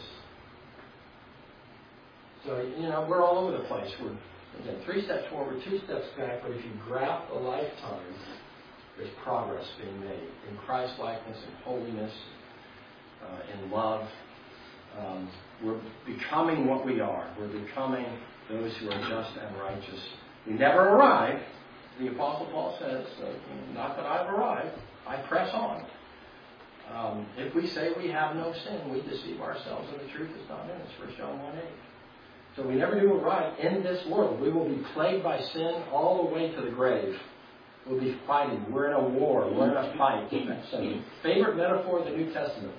So, you know, we're all over the place. We're, again, three steps forward, two steps back, but if you graph a lifetime, there's progress being made in Christ-likeness, in holiness, uh, in love. Um, we're becoming what we are. We're becoming those who are just and righteous. We never arrive. The Apostle Paul says, uh, not that I've arrived, I press on. Um, if we say we have no sin, we deceive ourselves and the truth is not in us. First John one eight. So we never do arrive in this world. We will be plagued by sin all the way to the grave. We'll be fighting. We're in a war. We're in a fight. That's a favorite metaphor of the New Testament.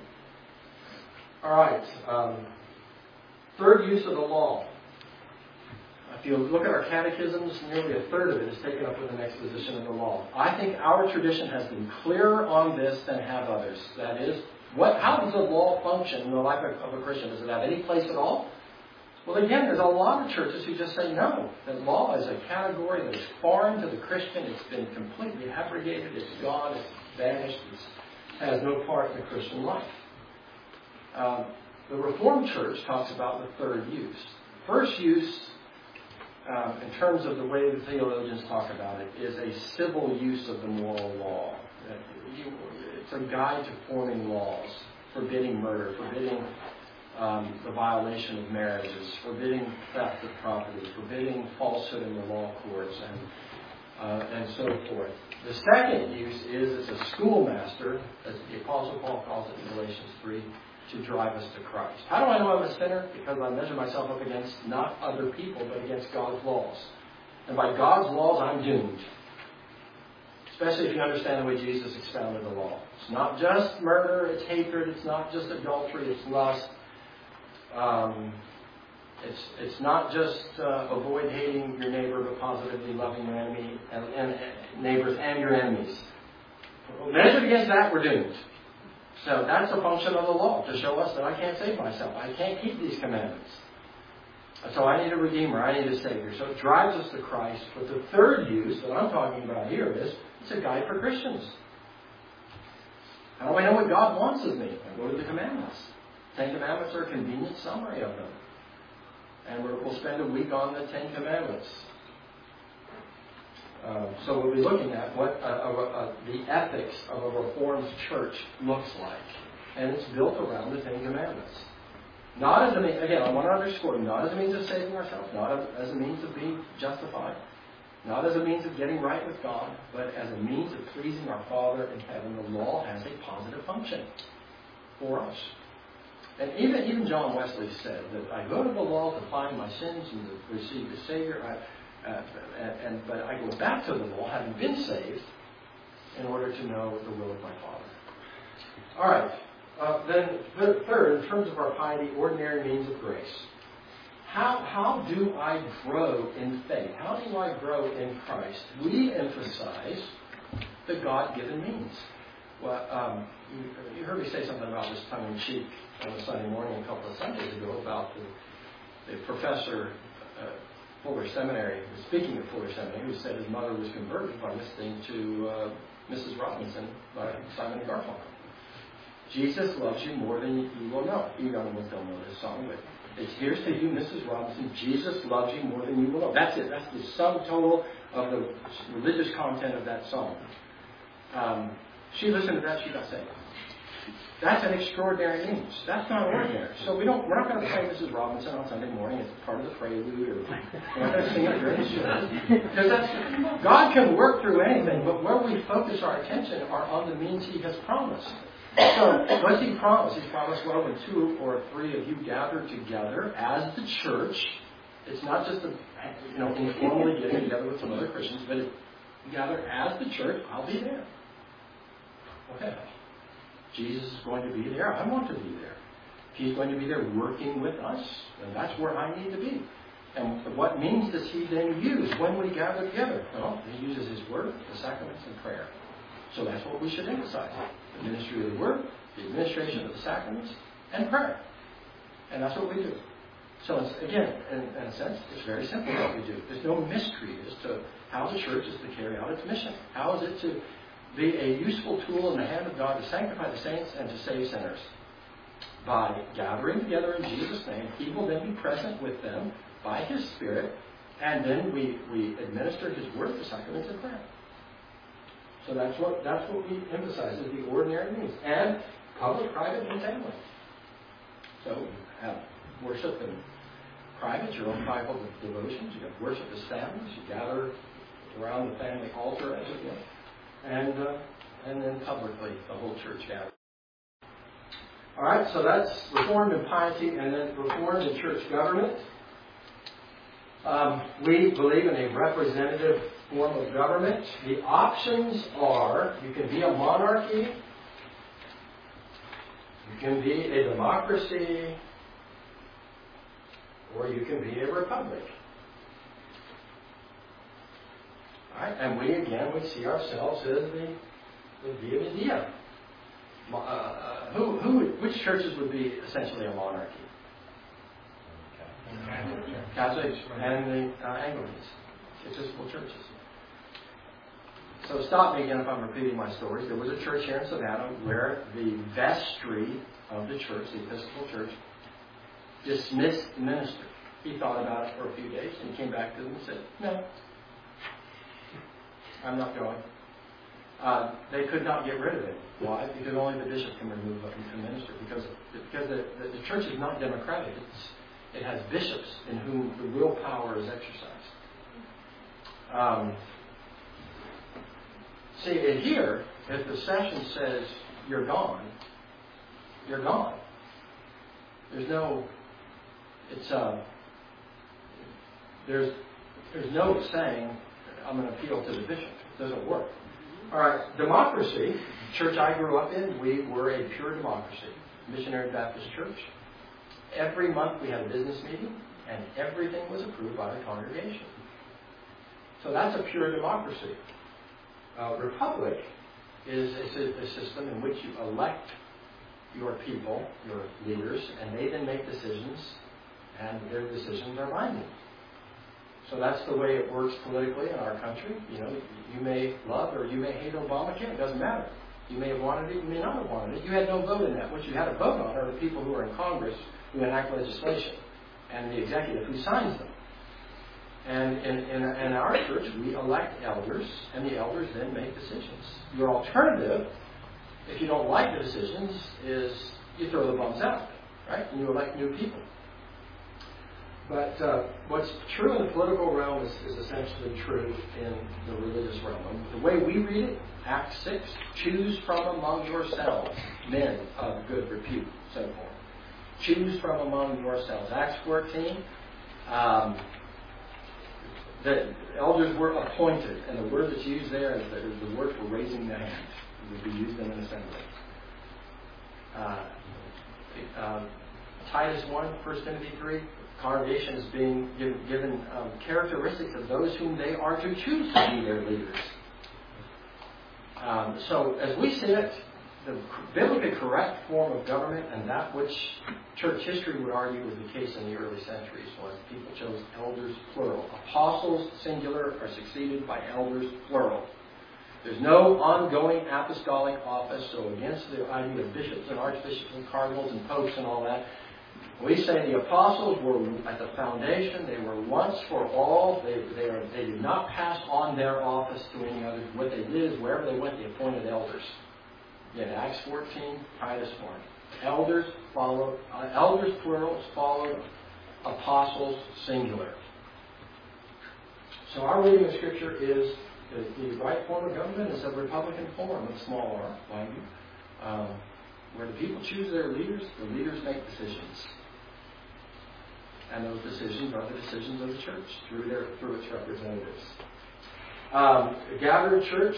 All right. Um, third use of the law. If you look at our catechisms, nearly a third of it is taken up with an exposition of the law. I think our tradition has been clearer on this than have others. That is, what? How does the law function in the life of a Christian? Does it have any place at all? Well, again, there's a lot of churches who just say no. That law is a category that is foreign to the Christian. It's been completely abrogated. It's gone. It's vanished. It has no part in the Christian life. Um, the Reformed Church talks about the third use. First use, um, in terms of the way the theologians talk about it, is a civil use of the moral law. It's a guide to forming laws, forbidding murder, forbidding Um, the violation of marriages, forbidding theft of property, forbidding falsehood in the law courts, and uh, and so forth. The second use is as a schoolmaster, as the Apostle Paul calls it in Galatians three, to drive us to Christ. How do I know I'm a sinner? Because I measure myself up against not other people, but against God's laws. And by God's laws, I'm doomed. Especially if you understand the way Jesus expounded the law. It's not just murder, it's hatred, it's not just adultery, it's lust. Um, it's it's not just uh, avoid hating your neighbor, but positively loving your enemy and, and, and neighbors and your enemies. Measured against that, we're doomed. So that's a function of the law to show us that I can't save myself. I can't keep these commandments. So I need a Redeemer. I need a Savior. So it drives us to Christ. But the third use that I'm talking about here is it's a guide for Christians. How do I know what God wants of me? I go to the commandments. Ten Commandments are a convenient summary of them. And we're, we'll spend a week on the Ten Commandments. Uh, so we'll be looking at what uh, uh, uh, the ethics of a Reformed church looks like. And it's built around the Ten Commandments. Not as a means, again, I want to underscore, not as a means of saving ourselves, not as a means of being justified, not as a means of getting right with God, but as a means of pleasing our Father in heaven. The law has a positive function for us. And even even John Wesley said that I go to the law to find my sins and to receive the Savior, I, uh, and, and but I go back to the law, having been saved, in order to know the will of my Father. All right. Uh, then, th- third, in terms of our piety, ordinary means of grace. How how do I grow in faith? How do I grow in Christ? We emphasize the God-given means. Well, um, you, you heard me say something about this tongue-in-cheek on a Sunday morning a couple of Sundays ago about the, the professor at uh, Fuller Seminary, speaking of Fuller Seminary, who said his mother was converted by listening to uh, Missus Robinson by Simon and Garfunkel. Jesus loves you more than you will know. You young ones don't know this song, but it's here's to you, Missus Robinson. Jesus loves you more than you will know. That's it. That's the sum total of the religious content of that song. Um, she listened to that. She got saved. That's an extraordinary means. That's not ordinary. So we don't. We're not going to play Missus Robinson on Sunday morning as part of the prelude, or we're not going to sing it during the show. Because that's God can work through anything, but where we focus our attention are on the means He has promised. So, what's He promised? He's promised, well, when two or three of you gather together as the church, it's not just a, you know, informally getting together with some other Christians, but if you gather as the church, I'll be there. Okay. Jesus is going to be there. I want to be there. He's going to be there working with us, and that's where I need to be. And what means does he then use when we gather together? Well, he uses his word, the sacraments, and prayer. So that's what we should emphasize. The ministry of the word, the administration of the sacraments, and prayer. And that's what we do. So it's, again, in, in a sense, it's very simple what we do. There's no mystery as to how the church is to carry out its mission. How is it to be a useful tool in the hand of God to sanctify the saints and to save sinners? By gathering together in Jesus' name, he will then be present with them by his Spirit, and then we, we administer his word, the sacraments, and prayer. So that's what that's what we emphasize as the ordinary means. And public, private, and family. So have worship in private, your own private devotions. You have worship as families. You gather around the family altar, as it were. And, uh, and then publicly, the whole church gathers. All right, so that's Reformed in piety, and then Reformed in church government. Um, we believe in a representative form of government. The options are, you can be a monarchy, you can be a democracy, or you can be a republic. All right, and we, again, we see ourselves as the, the via media. Uh, uh, who, who, would, which churches would be essentially a monarchy? Catholics and the uh, Anglicans, Episcopal churches. So stop me again if I'm repeating my stories. There was a church here in Savannah where the vestry of the church, the Episcopal church, dismissed the minister. He thought about it for a few days and he came back to them and said, "No, I'm not going." Uh, they could not get rid of it. Why? Because only the bishop can remove a minister. Because because the, the, the church is not democratic. It's, it has bishops in whom the real power is exercised. Um, see, and here, if the session says you're gone, you're gone. There's no. It's uh. There's there's no saying I'm going to appeal to the bishop. It doesn't work. All right, democracy. The church I grew up in, we were a pure democracy. Missionary Baptist Church. Every month we had a business meeting, and everything was approved by the congregation. So that's a pure democracy. Uh, republic is a, a system in which you elect your people, your leaders, and they then make decisions, and their decisions are binding. So that's the way it works politically in our country. You know, you may love or you may hate Obamacare. It doesn't matter. You may have wanted it, you may not have wanted it. You had no vote in that. What you had a vote on are the people who are in Congress who enact legislation and the executive who signs them. And in, in, in our church, we elect elders, and the elders then make decisions. Your alternative, if you don't like the decisions, is you throw the bums out, right? And you elect new people. But uh, what's true in the political realm is, is essentially true in the religious realm. And the way we read it, Acts six, choose from among yourselves men of good repute, so forth. Choose from among yourselves. Acts fourteen, um, the elders were appointed, and the word that's used there is the, is the word for raising the hand. It would be used in an assembly. Uh, uh, Titus one, First Timothy three, congregation is being given, given um, characteristics of those whom they are to choose to be their leaders. Um, so, as we see it, the biblically correct form of government, and that which church history would argue was the case in the early centuries, was people chose elders, plural. Apostles, singular, are succeeded by elders, plural. There's no ongoing apostolic office, so against the idea of bishops and archbishops and cardinals and popes and all that, we say the apostles were at the foundation. They were once for all. They, they, are, they did not pass on their office to any others. What they did is wherever they went, they appointed elders. Again, Acts fourteen, Titus one. Elders followed, uh, elders plurals followed apostles singular. So our reading of Scripture is the, the right form of government is a republican form with small r, mind you, um, where the people choose their leaders, the leaders make decisions. And those decisions are the decisions of the church through their through its representatives. Um, a gathered church,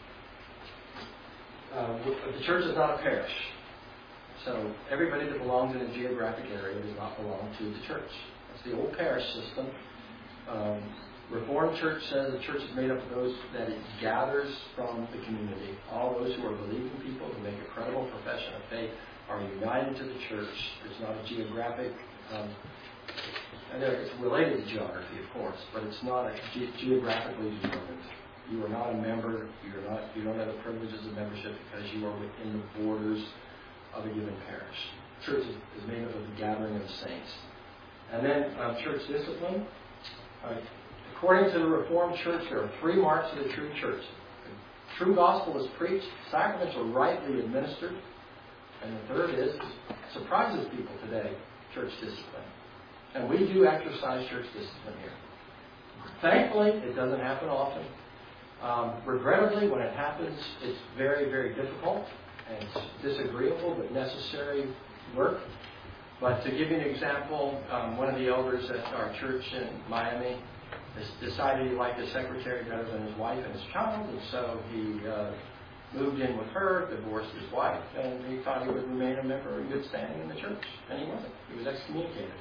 uh, the church is not a parish. So everybody that belongs in a geographic area does not belong to the church. That's the old parish system. Um, Reformed Church says the church is made up of those that it gathers from the community. All those who are believing people who make a credible profession of faith are united to the church. It's not a geographic, um, and it's related to geography, of course, but it's not a ge- geographically determined. You are not a member. You are not. You don't have the privileges of membership because you are within the borders of a given parish. Church is, is made up of the gathering of the saints, and then uh, church discipline. Uh, according to the Reformed Church, there are three marks of the true church: the true gospel is preached, sacraments are rightly administered, and the third is surprises people today: church discipline. And we do exercise church discipline here. Thankfully, it doesn't happen often. Um, regrettably, when it happens, it's very, very difficult and it's disagreeable but necessary work. But to give you an example, um, one of the elders at our church in Miami has decided he liked his secretary better than his wife and his child, and so he uh, moved in with her, divorced his wife, and he thought he would remain a member in good standing in the church, and he wasn't. He was excommunicated.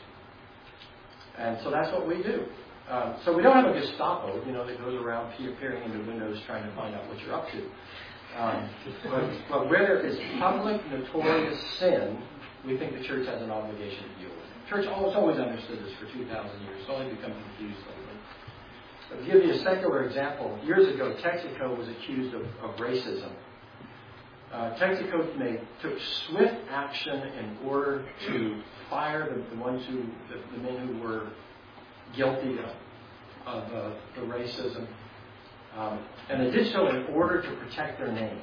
And so that's what we do. Um, so we don't have a Gestapo, you know, that goes around peering into windows trying to find out what you're up to. Um, but, but where there is public, notorious sin, we think the church has an obligation to deal with it. The church always, always understood this for two thousand years. It's only become confused lately. I'll give you a secular example. Years ago, Texaco was accused of, of racism. Uh, Texaco made, took swift action in order to fire the, the ones who, the, the men who were guilty of, of uh, the racism. Um, and they did so in order to protect their name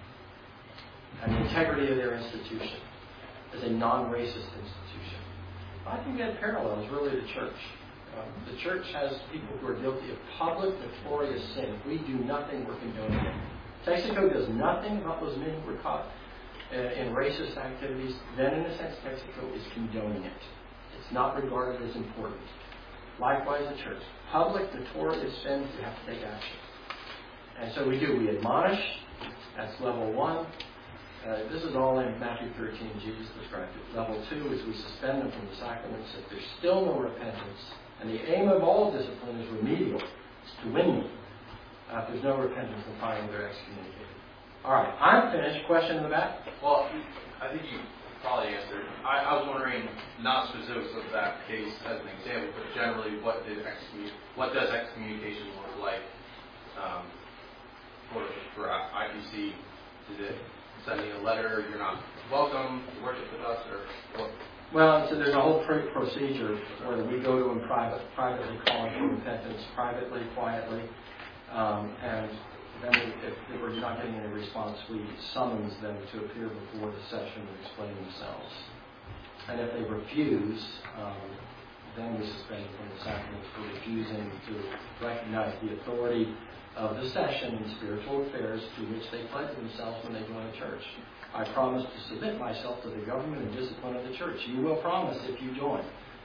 and the integrity of their institution as a non-racist institution. I think that parallels really the church. Um, the church has people who are guilty of public, notorious sin. If we do nothing, we're condoning it. Texaco does nothing about those men who were caught uh, in racist activities. Then, in a sense, Texaco is condoning it. It's not regarded as important. Likewise, the church. Public, notorious sins, you have to take action. And so we do. We admonish. That's level one. Uh, this is all in Matthew thirteen. Jesus described it. Level two is we suspend them from the sacraments if there's still no repentance. And the aim of all discipline is remedial. It's to win them. Uh, if there's no repentance, then finally they're excommunicated. All right. I'm finished. Question in the back? Well, I think you probably answered. I, I was wondering, not specifics of that case as an example, but generally, what did excommun- what does excommunication look like um, for for I P C? Is it sending a letter, you're not welcome to worship with us, or what? Well, so there's a whole pr- procedure where we go to them private, privately calling for repentance, privately, quietly, um, and then we, if, if we're not getting any response, we summons them to appear before the session and explain themselves. And if they refuse, um, then we suspend them from the sacraments for refusing to recognize the authority of the session in spiritual affairs to which they pledge themselves when they join the church. I promise to submit myself to the government and discipline of the church. You will promise if you join.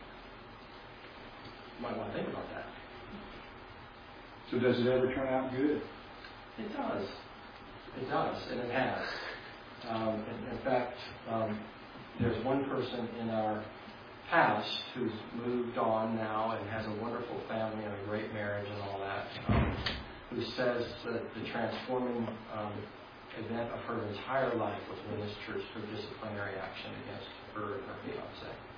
You might want to think about that. So does it ever turn out good? It does. It does, and it has. Um, in, in fact, um, there's one person in our past who's moved on now and has a wonderful family and a great marriage and all that, um, who says that the transforming um, event of her entire life was when this church took disciplinary action against her and her fiancé.